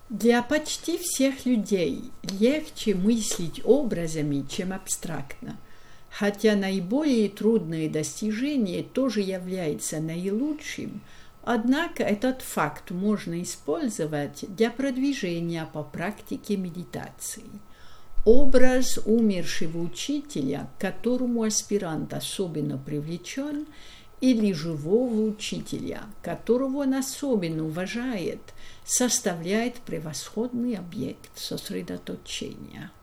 Для почти всех людей легче мыслить образами, чем абстрактно, хотя наиболее трудное достижение тоже является наилучшим, однако этот факт можно использовать для продвижения по практике медитации. Образ умершего учителя, к которому аспирант особенно привлечен, или живого учителя, которого он особенно уважает, составляет превосходный объект сосредоточения.